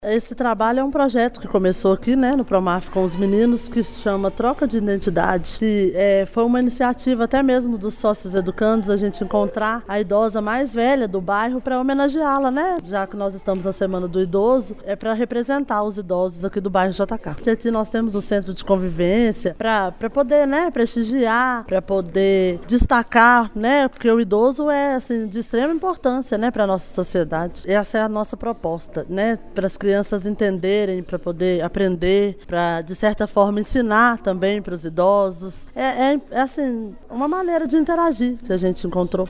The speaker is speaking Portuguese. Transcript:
Esse trabalho é um projeto que começou aqui, no Promaf com os meninos, que se chama Troca de Identidade. Que foi uma iniciativa até mesmo dos sócios educandos, a gente encontrar a idosa mais velha do bairro para homenageá-la, já que nós estamos na Semana do Idoso, é para representar os idosos aqui do bairro JK. E aqui nós temos o centro de convivência para poder prestigiar, para poder destacar, porque o idoso é assim, de extrema importância para a nossa sociedade. Essa é a nossa proposta, para as crianças entenderem, para poder aprender, para, de certa forma, ensinar também para os idosos. É assim, uma maneira de interagir que a gente encontrou.